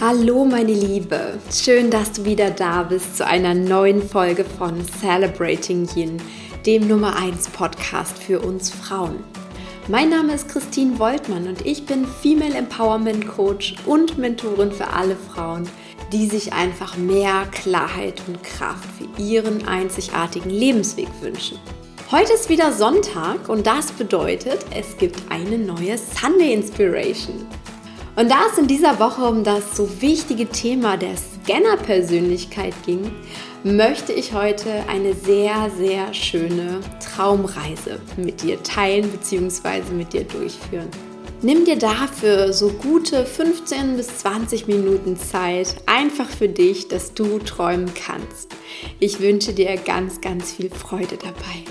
Hallo meine Liebe, schön, dass du wieder da bist zu einer neuen Folge von Celebrating Yin, dem Nummer 1 Podcast für uns Frauen. Mein Name ist Christine Woltmann und ich bin Female Empowerment Coach und Mentorin für alle Frauen, die sich einfach mehr Klarheit und Kraft für ihren einzigartigen Lebensweg wünschen. Heute ist wieder Sonntag und das bedeutet, es gibt eine neue Sunday Inspiration. Und da es in dieser Woche um das so wichtige Thema der Scanner-Persönlichkeit ging, möchte ich heute eine sehr, sehr schöne Traumreise mit dir teilen bzw. mit dir durchführen. Nimm dir dafür so gute 15 bis 20 Minuten Zeit, einfach für dich, dass du träumen kannst. Ich wünsche dir ganz, ganz viel Freude dabei.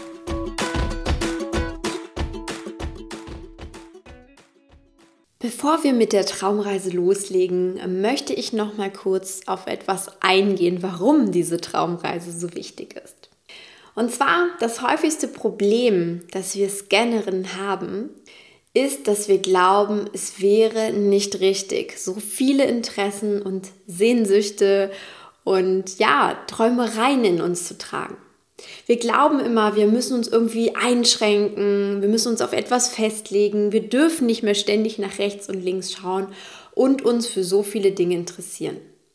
Bevor wir mit der Traumreise loslegen, möchte ich noch mal kurz auf etwas eingehen, warum diese Traumreise so wichtig ist. Und zwar das häufigste Problem, das wir Scannerinnen haben, ist, dass wir glauben, es wäre nicht richtig, so viele Interessen und Sehnsüchte und Träumereien in uns zu tragen. Wir glauben immer, wir müssen uns irgendwie einschränken, wir müssen uns auf etwas festlegen, wir dürfen nicht mehr ständig nach rechts und links schauen und uns für so viele Dinge interessieren.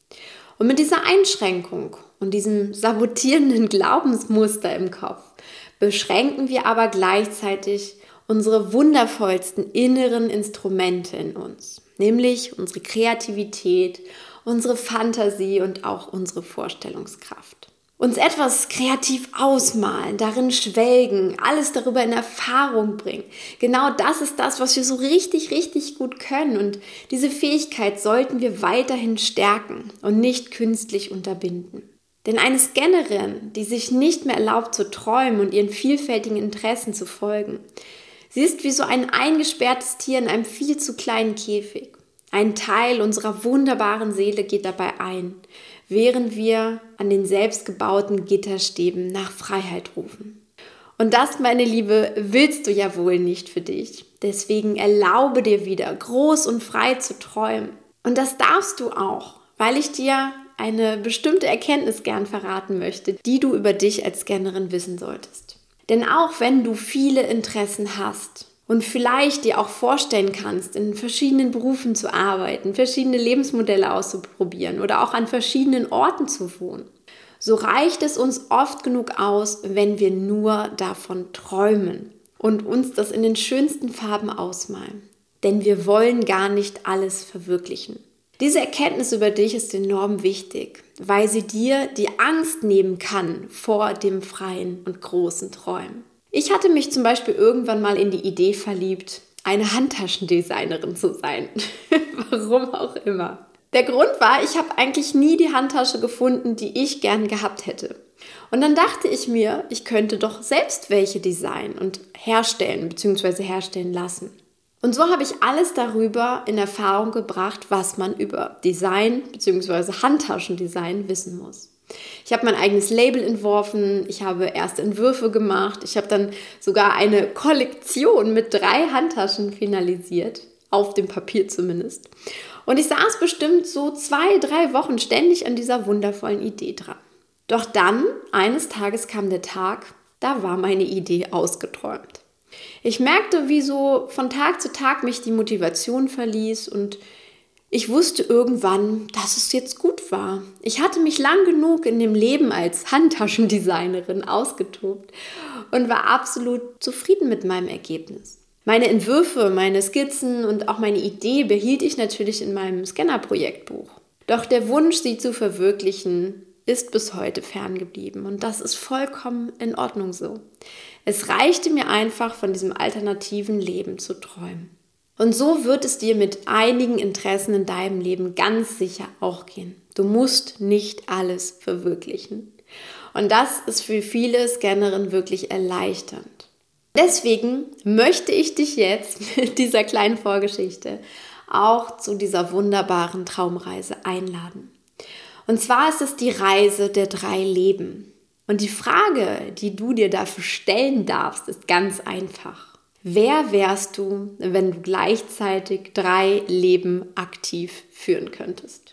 Und mit dieser Einschränkung und diesem sabotierenden Glaubensmuster im Kopf beschränken wir aber gleichzeitig unsere wundervollsten inneren Instrumente in uns, nämlich unsere Kreativität, unsere Fantasie und auch unsere Vorstellungskraft. Uns etwas kreativ ausmalen, darin schwelgen, alles darüber in Erfahrung bringen. Genau das ist das, was wir so richtig, richtig gut können. Und diese Fähigkeit sollten wir weiterhin stärken und nicht künstlich unterbinden. Denn eine Scannerin, die sich nicht mehr erlaubt zu träumen und ihren vielfältigen Interessen zu folgen, sie ist wie so ein eingesperrtes Tier in einem viel zu kleinen Käfig. Ein Teil unserer wunderbaren Seele geht dabei ein, während wir an den selbstgebauten Gitterstäben nach Freiheit rufen. Und das, meine Liebe, willst du ja wohl nicht für dich. Deswegen erlaube dir wieder, groß und frei zu träumen. Und das darfst du auch, weil ich dir eine bestimmte Erkenntnis gern verraten möchte, die du über dich als Scannerin wissen solltest. Denn auch wenn du viele Interessen hast und vielleicht dir auch vorstellen kannst, in verschiedenen Berufen zu arbeiten, verschiedene Lebensmodelle auszuprobieren oder auch an verschiedenen Orten zu wohnen, so reicht es uns oft genug aus, wenn wir nur davon träumen und uns das in den schönsten Farben ausmalen. Denn wir wollen gar nicht alles verwirklichen. Diese Erkenntnis über dich ist enorm wichtig, weil sie dir die Angst nehmen kann vor dem freien und großen Träumen. Ich hatte mich zum Beispiel irgendwann mal in die Idee verliebt, eine Handtaschendesignerin zu sein. Warum auch immer. Der Grund war, ich habe eigentlich nie die Handtasche gefunden, die ich gern gehabt hätte. Und dann dachte ich mir, ich könnte doch selbst welche designen und herstellen bzw. herstellen lassen. Und so habe ich alles darüber in Erfahrung gebracht, was man über Design bzw. Handtaschendesign wissen muss. Ich habe mein eigenes Label entworfen, ich habe erste Entwürfe gemacht, ich habe dann sogar eine Kollektion mit 3 Handtaschen finalisiert, auf dem Papier zumindest. Und ich saß bestimmt so 2-3 Wochen ständig an dieser wundervollen Idee dran. Doch dann, eines Tages kam der Tag, da war meine Idee ausgeträumt. Ich merkte, wie so von Tag zu Tag mich die Motivation verließ und ich wusste irgendwann, dass es jetzt gut war. Ich hatte mich lang genug in dem Leben als Handtaschendesignerin ausgetobt und war absolut zufrieden mit meinem Ergebnis. Meine Entwürfe, meine Skizzen und auch meine Idee behielt ich natürlich in meinem Scanner-Projektbuch. Doch der Wunsch, sie zu verwirklichen, ist bis heute ferngeblieben und das ist vollkommen in Ordnung so. Es reichte mir einfach, von diesem alternativen Leben zu träumen. Und so wird es dir mit einigen Interessen in deinem Leben ganz sicher auch gehen. Du musst nicht alles verwirklichen. Und das ist für viele Scannerinnen wirklich erleichternd. Deswegen möchte ich dich jetzt mit dieser kleinen Vorgeschichte auch zu dieser wunderbaren Traumreise einladen. Und zwar ist es die Reise der 3 Leben. Und die Frage, die du dir dafür stellen darfst, ist ganz einfach. Wer wärst du, wenn du gleichzeitig 3 Leben aktiv führen könntest?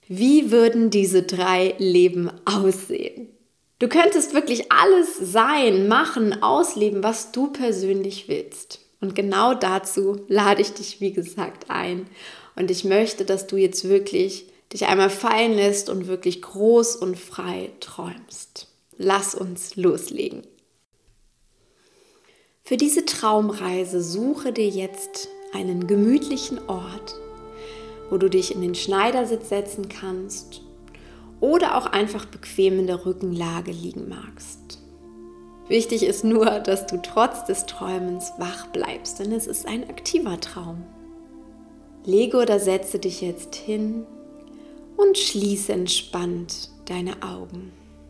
Wie würden diese 3 Leben aussehen? Du könntest wirklich alles sein, machen, ausleben, was du persönlich willst. Und genau dazu lade ich dich, wie gesagt, ein. Und ich möchte, dass du jetzt wirklich dich einmal fallen lässt und wirklich groß und frei träumst. Lass uns loslegen. Für diese Traumreise suche dir jetzt einen gemütlichen Ort, wo du dich in den Schneidersitz setzen kannst oder auch einfach bequem in der Rückenlage liegen magst. Wichtig ist nur, dass du trotz des Träumens wach bleibst, denn es ist ein aktiver Traum. Lege oder setze dich jetzt hin und schließe entspannt deine Augen.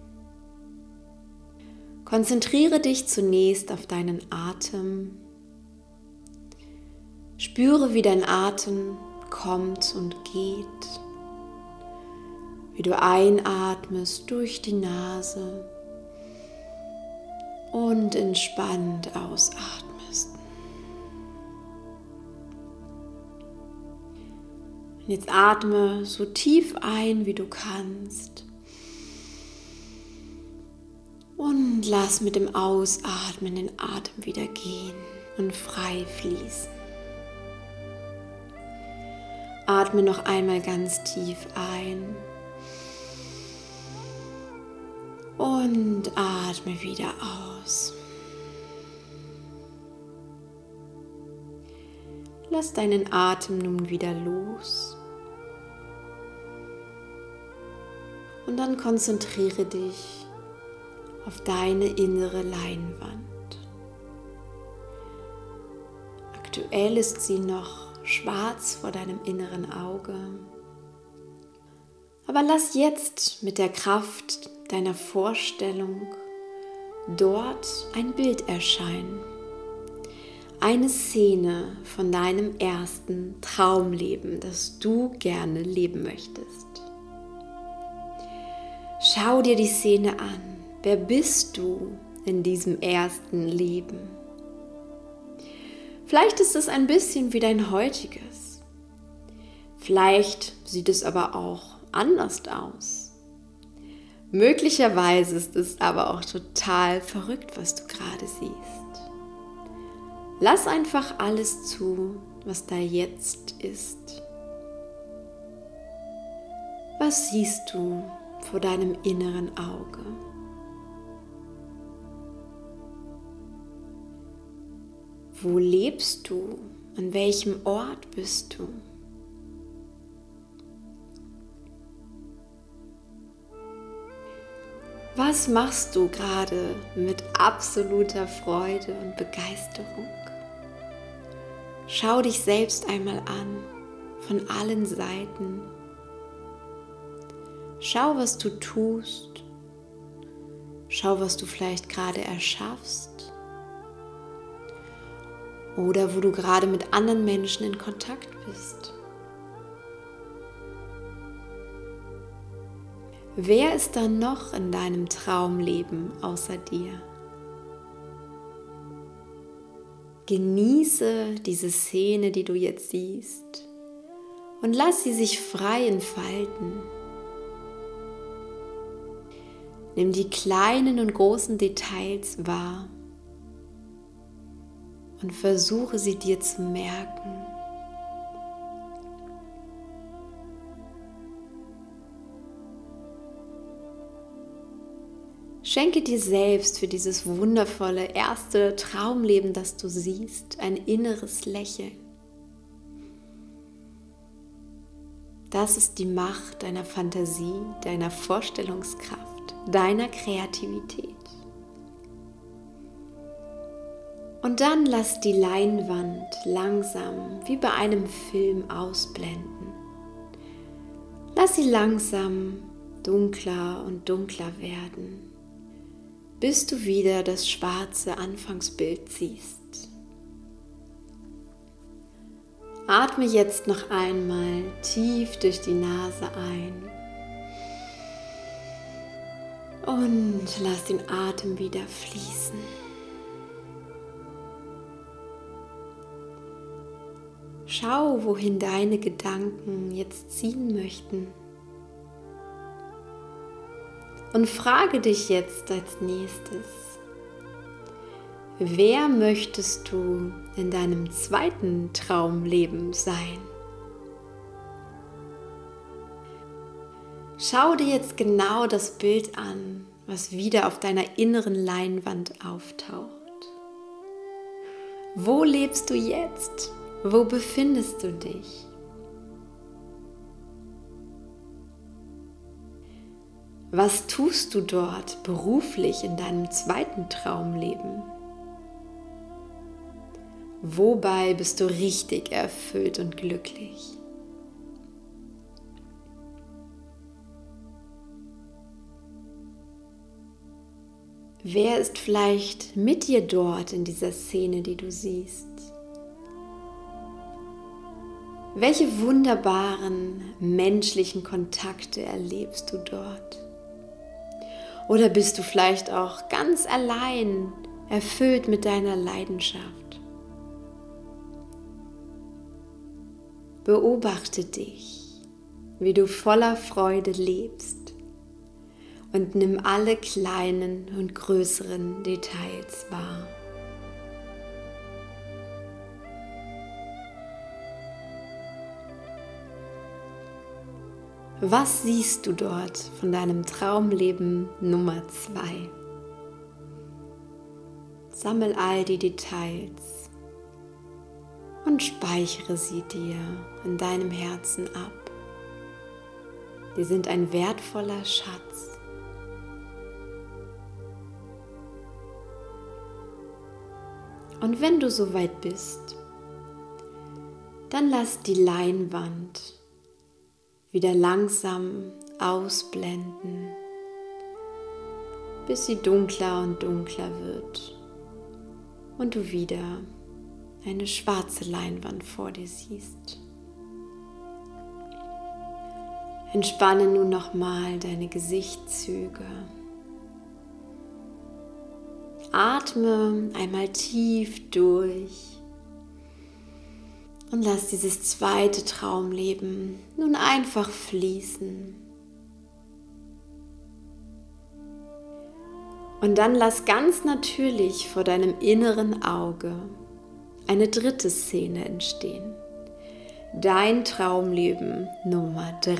Konzentriere dich zunächst auf deinen Atem. Spüre, wie dein Atem kommt und geht. Wie du einatmest durch die Nase und entspannt ausatmest. Und jetzt atme so tief ein, wie du kannst. Und lass mit dem Ausatmen den Atem wieder gehen und frei fließen. Atme noch einmal ganz tief ein und atme wieder aus. Lass deinen Atem nun wieder los und dann konzentriere dich auf deine innere Leinwand. Aktuell ist sie noch schwarz vor deinem inneren Auge. Aber lass jetzt mit der Kraft deiner Vorstellung dort ein Bild erscheinen. Eine Szene von deinem ersten Traumleben, das du gerne leben möchtest. Schau dir die Szene an. Wer bist du in diesem ersten Leben? Vielleicht ist es ein bisschen wie dein heutiges. Vielleicht sieht es aber auch anders aus. Möglicherweise ist es aber auch total verrückt, was du gerade siehst. Lass einfach alles zu, was da jetzt ist. Was siehst du vor deinem inneren Auge? Wo lebst du? An welchem Ort bist du? Was machst du gerade mit absoluter Freude und Begeisterung? Schau dich selbst einmal an, von allen Seiten. Schau, was du tust. Schau, was du vielleicht gerade erschaffst. Oder wo du gerade mit anderen Menschen in Kontakt bist. Wer ist da noch in deinem Traumleben außer dir? Genieße diese Szene, die du jetzt siehst, und lass sie sich frei entfalten. Nimm die kleinen und großen Details wahr und versuche sie dir zu merken. Schenke dir selbst für dieses wundervolle erste Traumleben, das du siehst, ein inneres Lächeln. Das ist die Macht deiner Fantasie, deiner Vorstellungskraft, deiner Kreativität. Und dann lass die Leinwand langsam wie bei einem Film ausblenden. Lass sie langsam dunkler und dunkler werden, bis du wieder das schwarze Anfangsbild siehst. Atme jetzt noch einmal tief durch die Nase ein und lass den Atem wieder fließen. Schau, wohin deine Gedanken jetzt ziehen möchten. Und frage dich jetzt als nächstes, wer möchtest du in deinem zweiten Traumleben sein? Schau dir jetzt genau das Bild an, was wieder auf deiner inneren Leinwand auftaucht. Wo lebst du jetzt? Wo befindest du dich? Was tust du dort beruflich in deinem zweiten Traumleben? Wobei bist du richtig erfüllt und glücklich? Wer ist vielleicht mit dir dort in dieser Szene, die du siehst? Welche wunderbaren menschlichen Kontakte erlebst du dort? Oder bist du vielleicht auch ganz allein, erfüllt mit deiner Leidenschaft? Beobachte dich, wie du voller Freude lebst. Und nimm alle kleinen und größeren Details wahr. Was siehst du dort von deinem Traumleben Nummer 2? Sammel all die Details und speichere sie dir in deinem Herzen ab. Die sind ein wertvoller Schatz. Und wenn du soweit bist, dann lass die Leinwand wieder langsam ausblenden, bis sie dunkler und dunkler wird und du wieder eine schwarze Leinwand vor dir siehst. Entspanne nun nochmal deine Gesichtszüge. Atme einmal tief durch und lass dieses zweite Traumleben nun einfach fließen. Und dann lass ganz natürlich vor deinem inneren Auge eine dritte Szene entstehen. Dein Traumleben Nummer 3.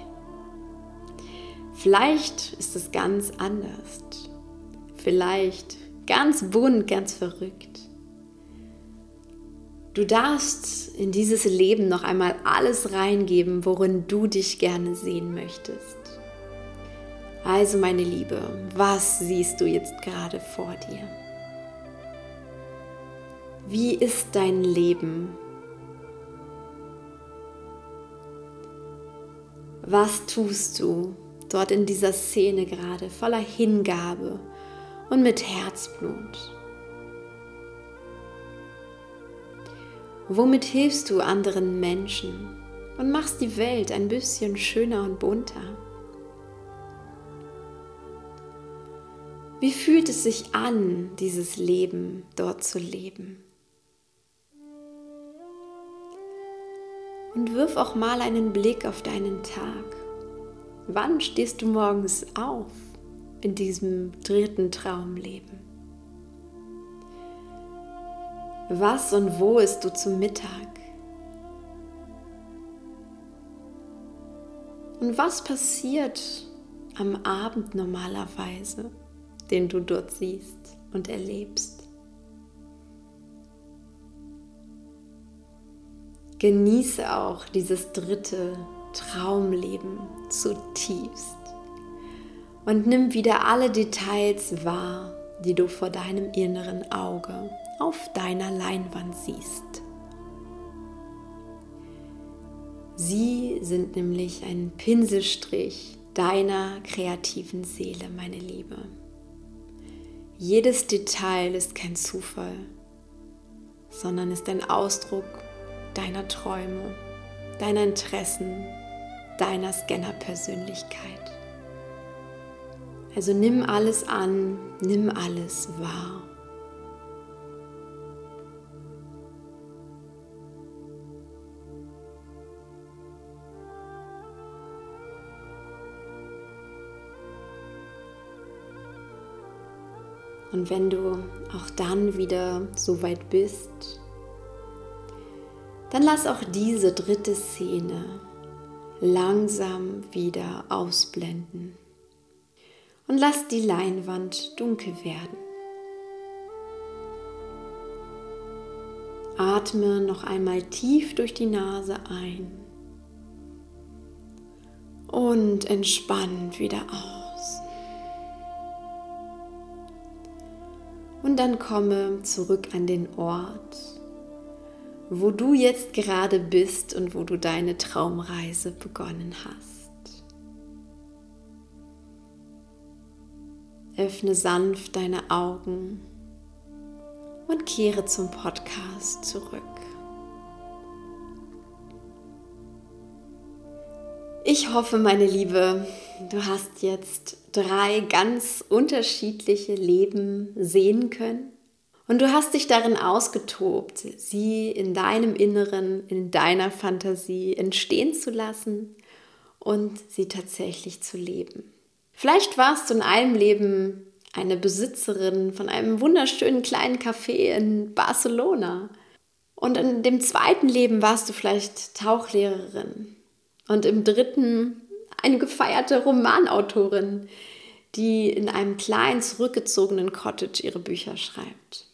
Vielleicht ist es ganz anders. Vielleicht ganz bunt, ganz verrückt. Du darfst in dieses Leben noch einmal alles reingeben, worin du dich gerne sehen möchtest. Also meine Liebe, was siehst du jetzt gerade vor dir? Wie ist dein Leben? Was tust du dort in dieser Szene gerade voller Hingabe und mit Herzblut? Womit hilfst du anderen Menschen und machst die Welt ein bisschen schöner und bunter? Wie fühlt es sich an, dieses Leben dort zu leben? Und wirf auch mal einen Blick auf deinen Tag. Wann stehst du morgens auf in diesem dritten Traumleben? Was und wo isst du zum Mittag? Und was passiert am Abend normalerweise, den du dort siehst und erlebst? Genieße auch dieses dritte Traumleben zutiefst und nimm wieder alle Details wahr, die du vor deinem inneren Auge auf deiner Leinwand siehst. Sie sind nämlich ein Pinselstrich deiner kreativen Seele, meine Liebe. Jedes Detail ist kein Zufall, sondern ist ein Ausdruck deiner Träume, deiner Interessen, deiner Scanner-Persönlichkeit. Also nimm alles an, nimm alles wahr. Und wenn du auch dann wieder so weit bist, dann lass auch diese dritte Szene langsam wieder ausblenden und lass die Leinwand dunkel werden. Atme noch einmal tief durch die Nase ein und entspannt wieder aus. Und dann komme zurück an den Ort, wo du jetzt gerade bist und wo du deine Traumreise begonnen hast. Öffne sanft deine Augen und kehre zum Podcast zurück. Ich hoffe, meine Liebe, du hast jetzt 3 ganz unterschiedliche Leben sehen können und du hast dich darin ausgetobt, sie in deinem Inneren, in deiner Fantasie entstehen zu lassen und sie tatsächlich zu leben. Vielleicht warst du in einem Leben eine Besitzerin von einem wunderschönen kleinen Café in Barcelona. Und in dem zweiten Leben warst du vielleicht Tauchlehrerin. Und im dritten eine gefeierte Romanautorin, die in einem kleinen, zurückgezogenen Cottage ihre Bücher schreibt.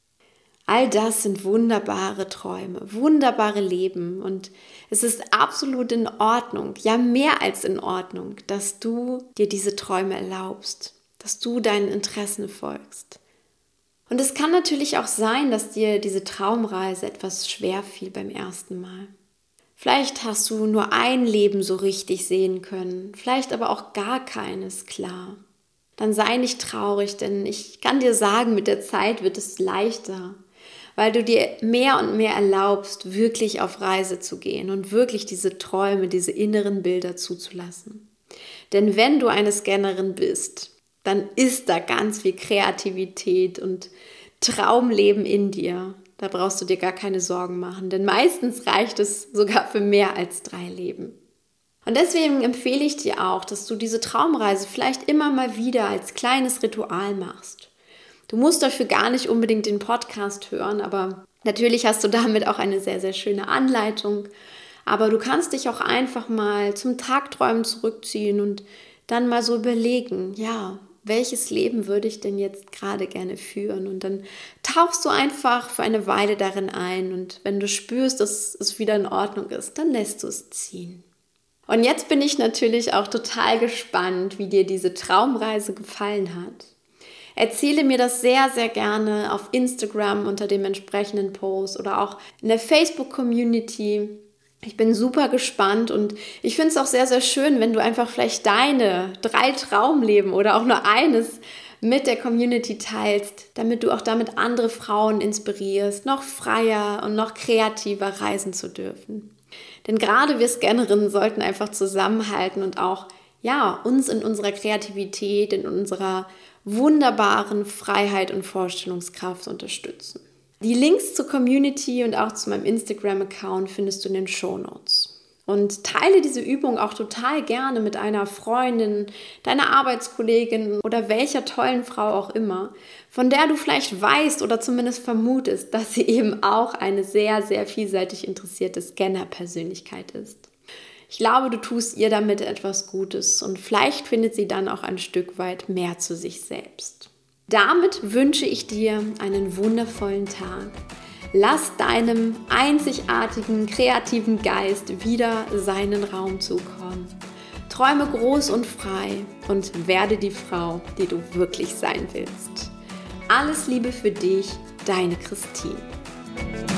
All das sind wunderbare Träume, wunderbare Leben. Und es ist absolut in Ordnung, ja mehr als in Ordnung, dass du dir diese Träume erlaubst, dass du deinen Interessen folgst. Und es kann natürlich auch sein, dass dir diese Traumreise etwas schwer fiel beim ersten Mal. Vielleicht hast du nur ein Leben so richtig sehen können, vielleicht aber auch gar keines, klar. Dann sei nicht traurig, denn ich kann dir sagen, mit der Zeit wird es leichter, weil du dir mehr und mehr erlaubst, wirklich auf Reise zu gehen und wirklich diese Träume, diese inneren Bilder zuzulassen. Denn wenn du eine Scannerin bist, dann ist da ganz viel Kreativität und Traumleben in dir. Da brauchst du dir gar keine Sorgen machen, denn meistens reicht es sogar für mehr als 3 Leben. Und deswegen empfehle ich dir auch, dass du diese Traumreise vielleicht immer mal wieder als kleines Ritual machst. Du musst dafür gar nicht unbedingt den Podcast hören, aber natürlich hast du damit auch eine sehr, sehr schöne Anleitung. Aber du kannst dich auch einfach mal zum Tagträumen zurückziehen und dann mal so überlegen, ja, welches Leben würde ich denn jetzt gerade gerne führen? Und dann tauchst du einfach für eine Weile darin ein und wenn du spürst, dass es wieder in Ordnung ist, dann lässt du es ziehen. Und jetzt bin ich natürlich auch total gespannt, wie dir diese Traumreise gefallen hat. Erzähle mir das sehr, sehr gerne auf Instagram unter dem entsprechenden Post oder auch in der Facebook-Community. Ich bin super gespannt und ich finde es auch sehr, sehr schön, wenn du einfach vielleicht deine 3 Traumleben oder auch nur eines mit der Community teilst, damit du auch damit andere Frauen inspirierst, noch freier und noch kreativer reisen zu dürfen. Denn gerade wir Scannerinnen sollten einfach zusammenhalten und auch uns in unserer Kreativität, in unserer wunderbaren Freiheit und Vorstellungskraft unterstützen. Die Links zur Community und auch zu meinem Instagram-Account findest du in den Shownotes. Und teile diese Übung auch total gerne mit einer Freundin, deiner Arbeitskollegin oder welcher tollen Frau auch immer, von der du vielleicht weißt oder zumindest vermutest, dass sie eben auch eine sehr, sehr vielseitig interessierte Scanner-Persönlichkeit ist. Ich glaube, du tust ihr damit etwas Gutes und vielleicht findet sie dann auch ein Stück weit mehr zu sich selbst. Damit wünsche ich dir einen wundervollen Tag. Lass deinem einzigartigen, kreativen Geist wieder seinen Raum zukommen. Träume groß und frei und werde die Frau, die du wirklich sein willst. Alles Liebe für dich, deine Christine.